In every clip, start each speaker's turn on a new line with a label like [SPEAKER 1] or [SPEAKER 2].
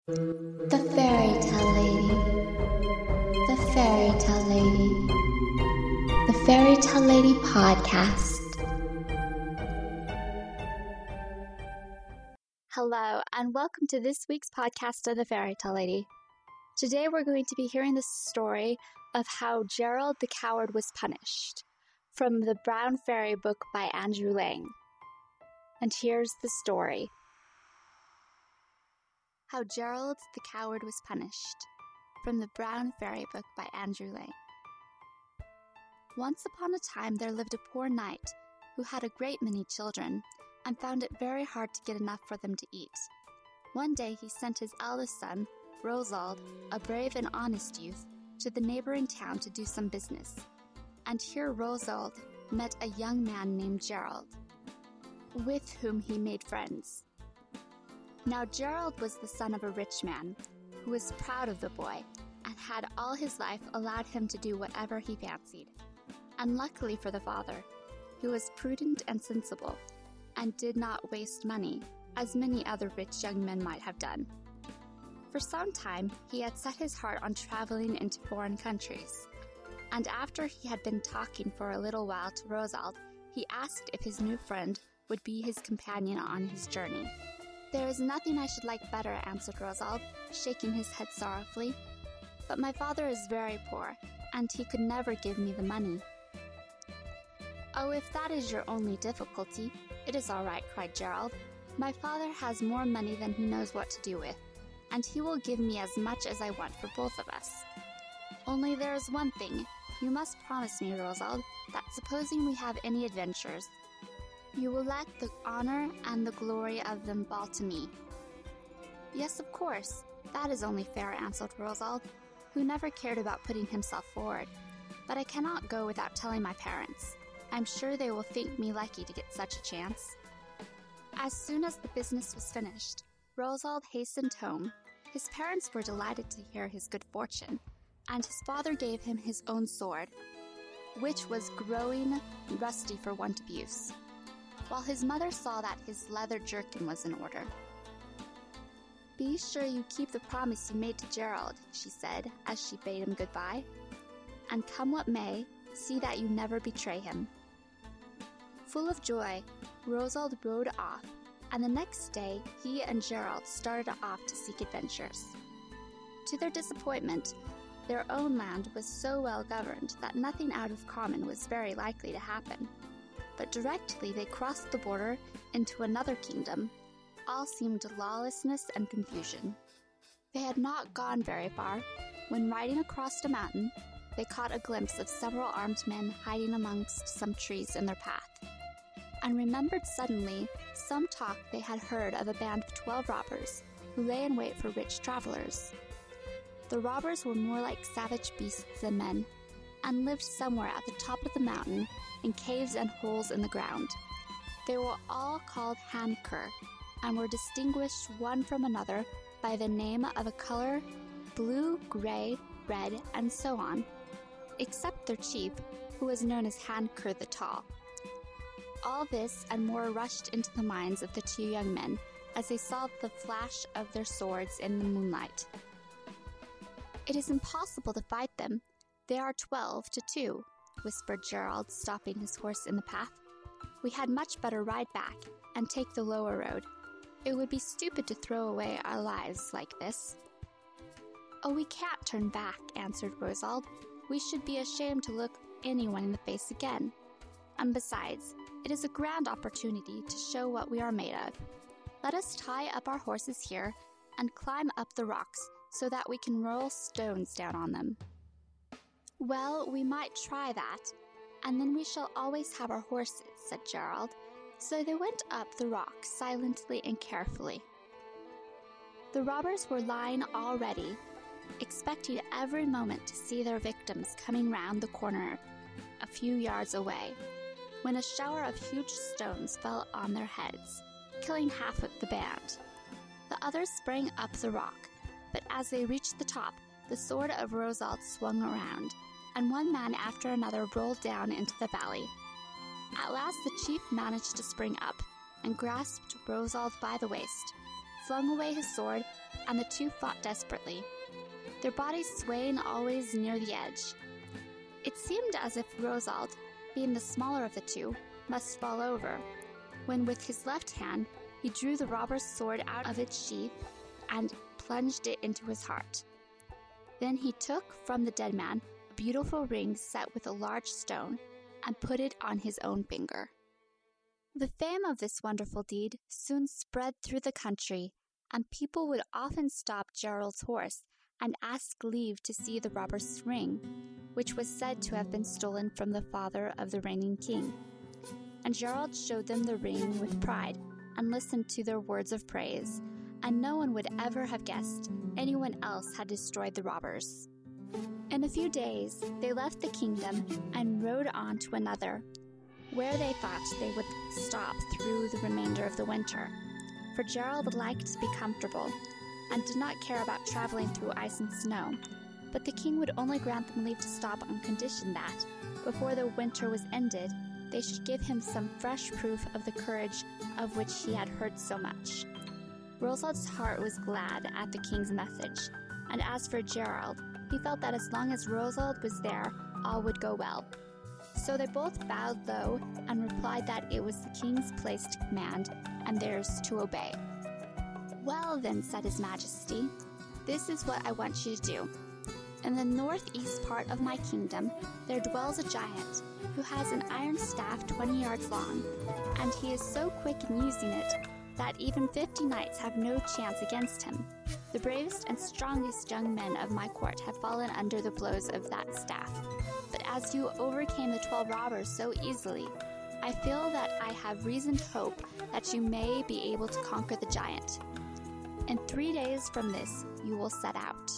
[SPEAKER 1] The Fairy Tale Lady. The Fairy Tale Lady. The Fairy Tale Lady Podcast.
[SPEAKER 2] Hello, and welcome to this week's podcast of The Fairy Tale Lady. Today we're going to be hearing the story of how Gerald the Coward was punished, from the Brown Fairy book by Andrew Lang. And here's the story. How Gerald the Coward was punished, from the Brown Fairy book by Andrew Lang. Once upon a time there lived a poor knight who had a great many children and found it very hard to get enough for them to eat. One day he sent his eldest son, Rosald, a brave and honest youth, to the neighboring town to do some business. And here Rosald met a young man named Gerald, with whom he made friends. Now Gerald was the son of a rich man, who was proud of the boy, and had all his life allowed him to do whatever he fancied. And luckily for the father, he was prudent and sensible, and did not waste money, as many other rich young men might have done. For some time, he had set his heart on traveling into foreign countries, and after he had been talking for a little while to Rosald, he asked if his new friend would be his companion on his journey. "There is nothing I should like better," answered Rosald, shaking his head sorrowfully. "But my father is very poor, and he could never give me the money." "Oh, if that is your only difficulty, it is all right," cried Gerald. "My father has more money than he knows what to do with, and he will give me as much as I want for both of us. Only there is one thing. You must promise me, Rosald, that supposing we have any adventures, you will let the honor and the glory of them fall to me." "Yes, of course. That is only fair," answered Rosald, who never cared about putting himself forward. "But I cannot go without telling my parents. I'm sure they will think me lucky to get such a chance." As soon as the business was finished, Rosald hastened home. His parents were delighted to hear his good fortune, and his father gave him his own sword, which was growing rusty for want of use, while his mother saw that his leather jerkin was in order. "Be sure you keep the promise you made to Gerald," she said, as she bade him goodbye, "and come what may, see that you never betray him." Full of joy, Rosald rode off, and the next day he and Gerald started off to seek adventures. To their disappointment, their own land was so well governed that nothing out of common was very likely to happen. But directly they crossed the border into another kingdom, all seemed lawlessness and confusion. They had not gone very far when, riding across a mountain, they caught a glimpse of several armed men hiding amongst some trees in their path, and remembered suddenly some talk they had heard of a band of 12 robbers who lay in wait for rich travelers. The robbers were more like savage beasts than men, and lived somewhere at the top of the mountain in caves and holes in the ground. They were all called Handker, and were distinguished one from another by the name of a color: blue, gray, red, and so on, except their chief, who was known as Handker the Tall. All this and more rushed into the minds of the two young men as they saw the flash of their swords in the moonlight. "It is impossible to fight them. They are 12 to 2, whispered Gerald, stopping his horse in the path. "We had much better ride back and take the lower road. It would be stupid to throw away our lives like this." "Oh, we can't turn back," answered Rosald. "We should be ashamed to look anyone in the face again. And besides, it is a grand opportunity to show what we are made of. Let us tie up our horses here and climb up the rocks so that we can roll stones down on them." "Well, we might try that, and then we shall always have our horses," said Gerald. So they went up the rock silently and carefully. The robbers were lying all ready, expecting every moment to see their victims coming round the corner a few yards away, when a shower of huge stones fell on their heads, killing half of the band. The others sprang up the rock, but as they reached the top, the sword of Rosald swung around, and one man after another rolled down into the valley. At last the chief managed to spring up, and grasped Rosald by the waist, flung away his sword, and the two fought desperately, their bodies swaying always near the edge. It seemed as if Rosalд, being the smaller of the two, must fall over, when with his left hand he drew the robber's sword out of its sheath and plunged it into his heart. Then he took from the dead man a beautiful ring set with a large stone and put it on his own finger. The fame of this wonderful deed soon spread through the country, and people would often stop Gerald's horse and ask leave to see the robber's ring, which was said to have been stolen from the father of the reigning king. And Gerald showed them the ring with pride and listened to their words of praise, and no one would ever have guessed anyone else had destroyed the robbers. In a few days, they left the kingdom and rode on to another, where they thought they would stop through the remainder of the winter, for Gerald liked to be comfortable and did not care about traveling through ice and snow, but the king would only grant them leave to stop on condition that, before the winter was ended, they should give him some fresh proof of the courage of which he had heard so much. Rosald's heart was glad at the king's message, and as for Gerald, he felt that as long as Rosald was there, all would go well. So they both bowed low and replied that it was the king's place to command and theirs to obey. "Well then," said His Majesty, "this is what I want you to do. In the northeast part of my kingdom, there dwells a giant who has an iron staff 20 yards long, and he is so quick in using it that even 50 knights have no chance against him. The bravest and strongest young men of my court have fallen under the blows of that staff. But as you overcame the 12 robbers so easily, I feel that I have reason to hope that you may be able to conquer the giant. In 3 days from this, you will set out."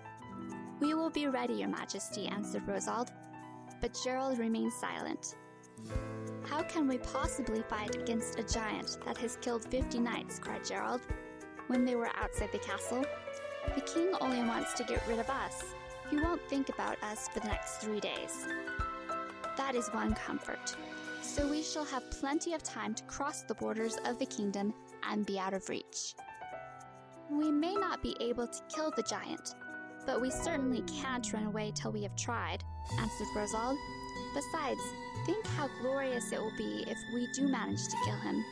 [SPEAKER 2] "We will be ready, Your Majesty," answered Rosald, but Gerald remained silent. "How can we possibly fight against a giant that has killed 50 knights?" cried Gerald, when they were outside the castle. "The king only wants to get rid of us. He won't think about us for the next 3 days. That is one comfort. So we shall have plenty of time to cross the borders of the kingdom and be out of reach." "We may not be able to kill the giant, but we certainly can't run away till we have tried," answered Rosald. "Besides, think how glorious it will be if we do manage to kill him.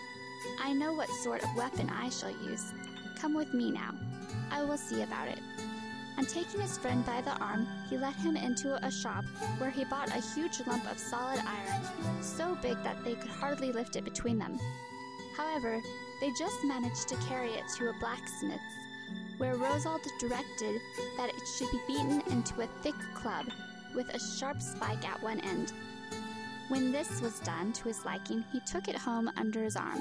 [SPEAKER 2] I know what sort of weapon I shall use. Come with me now. I will see about it." And taking his friend by the arm, he led him into a shop where he bought a huge lump of solid iron, so big that they could hardly lift it between them. However, they just managed to carry it to a blacksmith's, where Rosald directed that it should be beaten into a thick club with a sharp spike at one end. When this was done to his liking, he took it home under his arm.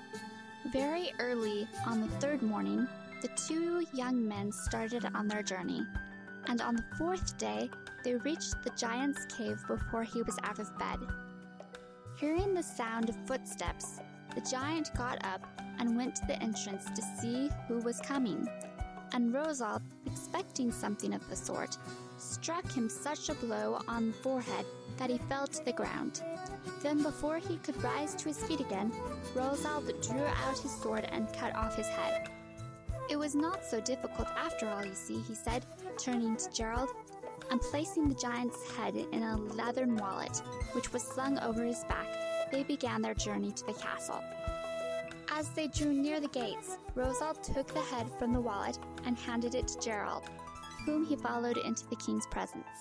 [SPEAKER 2] Very early on the third morning, the two young men started on their journey, and on the fourth day, they reached the giant's cave before he was out of bed. Hearing the sound of footsteps, the giant got up and went to the entrance to see who was coming, and Rosald, expecting something of the sort, struck him such a blow on the forehead that he fell to the ground. Then before he could rise to his feet again, Rosald drew out his sword and cut off his head. "It was not so difficult after all, you see," he said, turning to Gerald, and placing the giant's head in a leathern wallet, which was slung over his back, they began their journey to the castle. As they drew near the gates, Rosald took the head from the wallet and handed it to Gerald, whom he followed into the king's presence.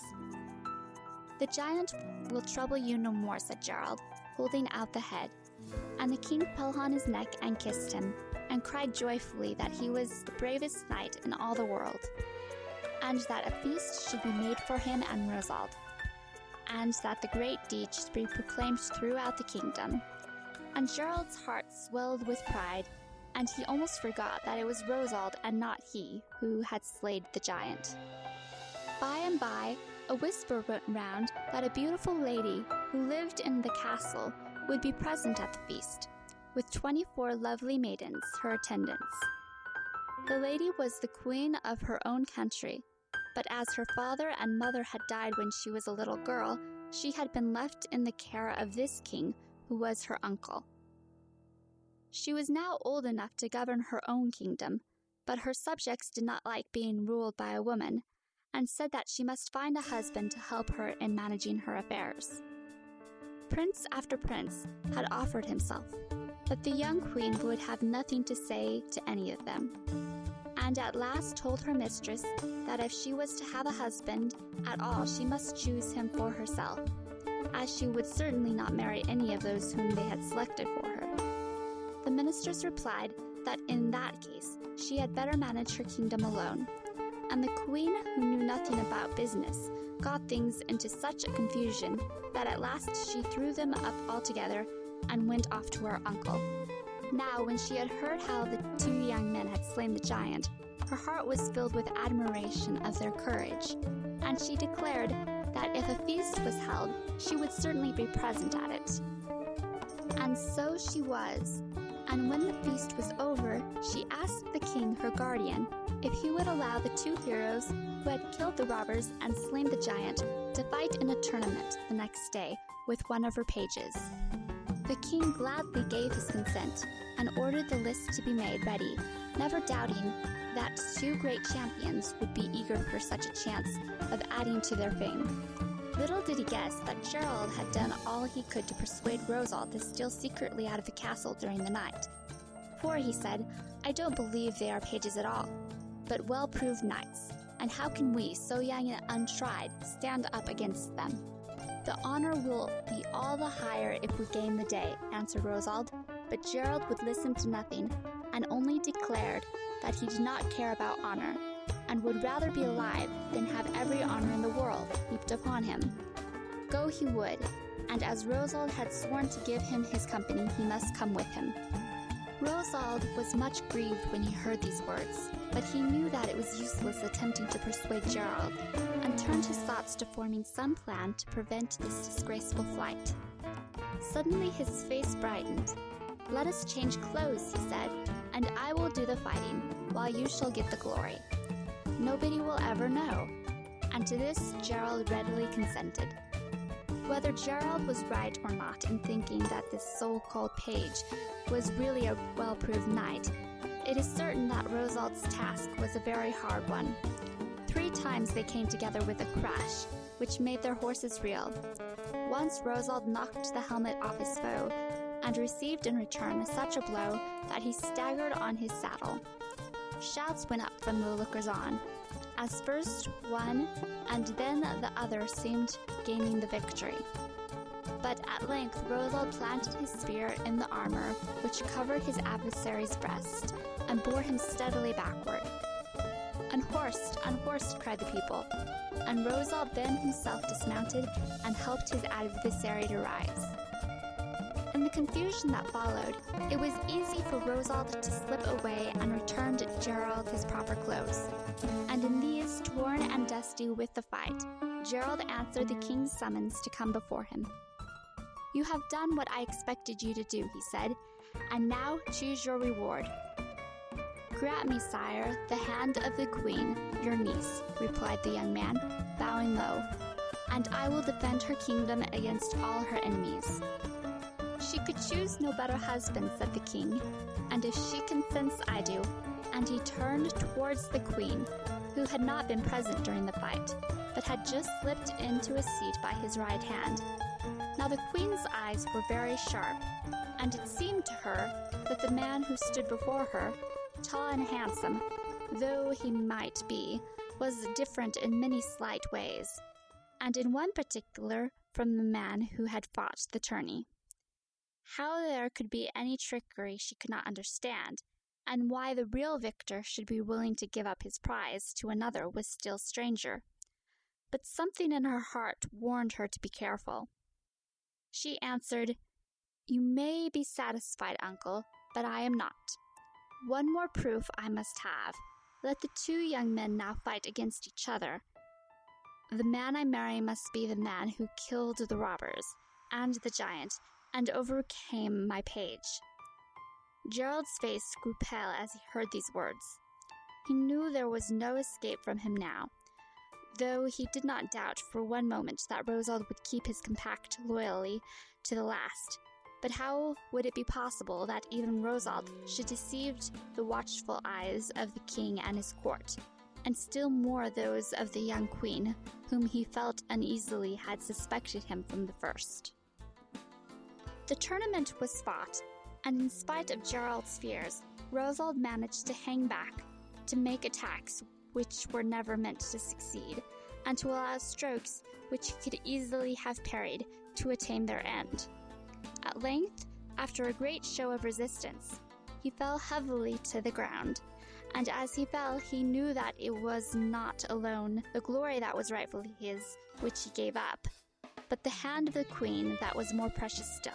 [SPEAKER 2] "The giant will trouble you no more," said Gerald, holding out the head, and the king fell on his neck and kissed him, and cried joyfully that he was the bravest knight in all the world, and that a feast should be made for him and Rosald, and that the great deed should be proclaimed throughout the kingdom. And Gerald's heart swelled with pride, and he almost forgot that it was Rosald and not he who had slayed the giant. By and by, a whisper went round that a beautiful lady who lived in the castle would be present at the feast, with 24 lovely maidens, her attendants. The lady was the queen of her own country, but as her father and mother had died when she was a little girl, she had been left in the care of this king, who was her uncle. She was now old enough to govern her own kingdom, but her subjects did not like being ruled by a woman, and said that she must find a husband to help her in managing her affairs. Prince after prince had offered himself, but the young queen would have nothing to say to any of them, and at last told her mistress that if she was to have a husband at all, she must choose him for herself, as she would certainly not marry any of those whom they had selected for her. The ministers replied that in that case she had better manage her kingdom alone, and the queen, who knew nothing about business, got things into such a confusion that at last she threw them up altogether and went off to her uncle. Now, when she had heard how the two young men had slain the giant, her heart was filled with admiration of their courage, and she declared that if a feast was held, she would certainly be present at it. And so she was, and when the feast was over, she asked the king, her guardian, if he would allow the two heroes who had killed the robbers and slain the giant to fight in a tournament the next day with one of her pages. The king gladly gave his consent and ordered the list to be made ready, never doubting that two great champions would be eager for such a chance of adding to their fame. Little did he guess that Gerald had done all he could to persuade Rosald to steal secretly out of the castle during the night. For, he said, I don't believe they are pages at all, but well-proved knights, and how can we, so young and untried, stand up against them? The honor will be all the higher if we gain the day, answered Rosald, but Gerald would listen to nothing, and only declared that he did not care about honor, and would rather be alive than have every honor in the world heaped upon him. Go he would, and as Rosald had sworn to give him his company, he must come with him. Rosald was much grieved when he heard these words, but he knew that it was useless attempting to persuade Gerald, and turned his thoughts to forming some plan to prevent this disgraceful flight. Suddenly his face brightened. Let us change clothes, he said, and I will do the fighting, while you shall get the glory. Nobody will ever know. And to this Gerald readily consented. Whether Gerald was right or not in thinking that this so-called page was really a well-proved knight, it is certain that Rosald's task was a very hard one. 3 times they came together with a crash, which made their horses reel. Once Rosald knocked the helmet off his foe, and received in return such a blow that he staggered on his saddle. Shouts went up from the lookers-on, as first one and then the other seemed gaining the victory. But at length Rosald planted his spear in the armor which covered his adversary's breast, and bore him steadily backward. Unhorsed, unhorsed, cried the people, and Rosald then himself dismounted and helped his adversary to rise. In the confusion that followed, it was easy for Rosald to slip away and return to Gerald his proper clothes. And in these, torn and dusty with the fight, Gerald answered the king's summons to come before him. You have done what I expected you to do, he said, and now choose your reward. Grant me, sire, the hand of the queen, your niece, replied the young man, bowing low, and I will defend her kingdom against all her enemies. She could choose no better husband, said the king, and if she consents, I do. And he turned towards the queen, who had not been present during the fight, but had just slipped into a seat by his right hand. Now the queen's eyes were very sharp, and it seemed to her that the man who stood before her, tall and handsome, though he might be, was different in many slight ways, and in one particular from the man who had fought the tourney. How there could be any trickery she could not understand, and why the real victor should be willing to give up his prize to another was still stranger. But something in her heart warned her to be careful. She answered, You may be satisfied, uncle, but I am not. One more proof I must have. Let the 2 young men now fight against each other. The man I marry must be the man who killed the robbers and the giant, and overcame my page. Gerald's face grew pale as he heard these words. He knew there was no escape from him now, though he did not doubt for one moment that Rosald would keep his compact loyally to the last. But how would it be possible that even Rosald should deceive the watchful eyes of the king and his court, and still more those of the young queen, whom he felt uneasily had suspected him from the first? The tournament was fought, and in spite of Gerald's fears, Rosald managed to hang back, to make attacks which were never meant to succeed, and to allow strokes which he could easily have parried to attain their end. At length, after a great show of resistance, he fell heavily to the ground, and as he fell, he knew that it was not alone the glory that was rightfully his which he gave up, but the hand of the queen that was more precious still.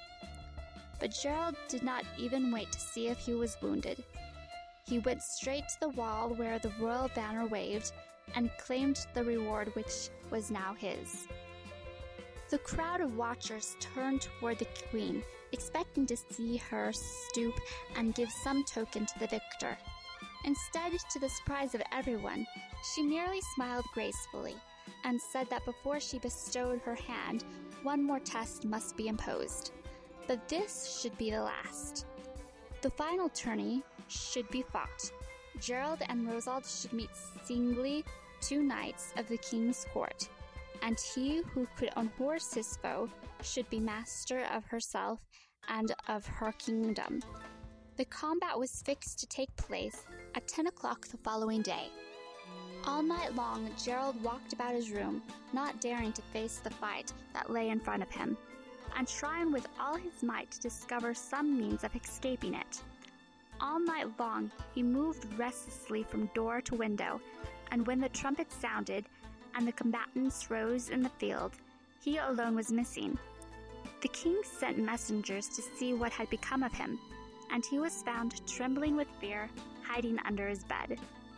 [SPEAKER 2] But Gerald did not even wait to see if he was wounded. He went straight to the wall where the royal banner waved, and claimed the reward which was now his. The crowd of watchers turned toward the queen, expecting to see her stoop and give some token to the victor. Instead, to the surprise of everyone, she merely smiled gracefully, and said that before she bestowed her hand, one more test must be imposed. But this should be the last. The final tourney should be fought. Gerald and Rosald should meet singly 2 knights of the king's court, and he who could unhorse his foe should be master of herself and of her kingdom. The combat was fixed to take place at 10 o'clock the following day. All night long, Gerald walked about his room, not daring to face the fight that lay in front of him, and trying with all his might to discover some means of escaping it. All night long, he moved restlessly from door to window, and when the trumpet sounded and the combatants rose in the field, he alone was missing. The king sent messengers to see what had become of him, and he was found trembling with fear, hiding under his bed.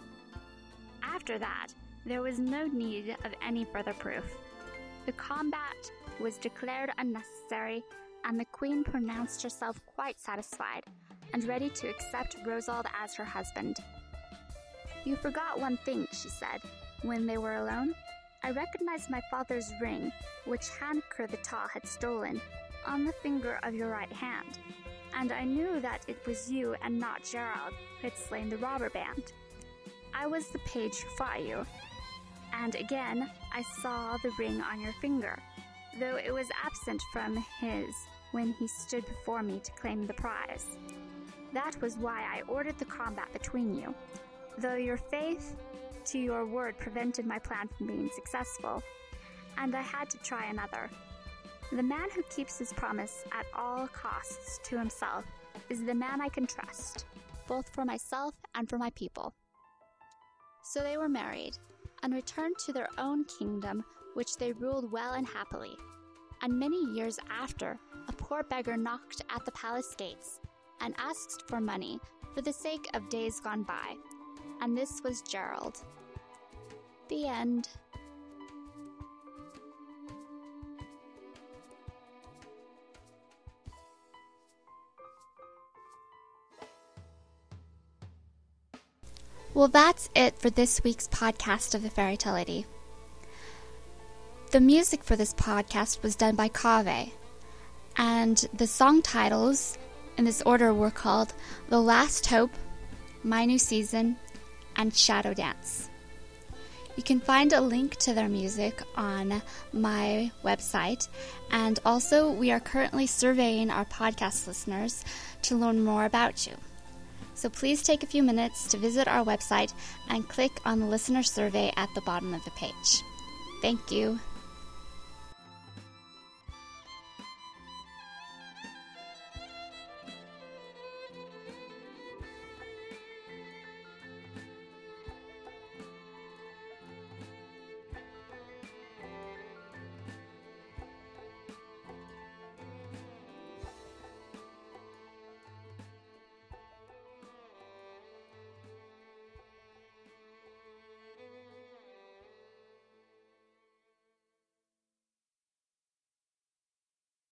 [SPEAKER 2] After that, there was no need of any further proof. The combat was declared unnecessary, and the queen pronounced herself quite satisfied, and ready to accept Rosald as her husband. "You forgot one thing," she said, when they were alone. "I recognized my father's ring, which Hanker the Tall had stolen, on the finger of your right hand, and I knew that it was you and not Gerald who had slain the robber band. I was the page who fought you, and again I saw the ring on your finger, though it was absent from his when he stood before me to claim the prize. That was why I ordered the combat between you, though your faith to your word prevented my plan from being successful, and I had to try another. The man who keeps his promise at all costs to himself is the man I can trust, both for myself and for my people." So they were married, and returned to their own kingdom, which they ruled well and happily. And many years after, a poor beggar knocked at the palace gates, and asked for money for the sake of days gone by, and this was Gerald. The end. Well, that's it for this week's podcast of the Fairy Tale Lady. The music for this podcast was done by Kaveh, and the song titles in this order were called The Last Hope, My New Season, and Shadow Dance. You can find a link to their music on my website, and also we are currently surveying our podcast listeners to learn more about you. So please take a few minutes to visit our website and click on the listener survey at the bottom of the page. Thank you.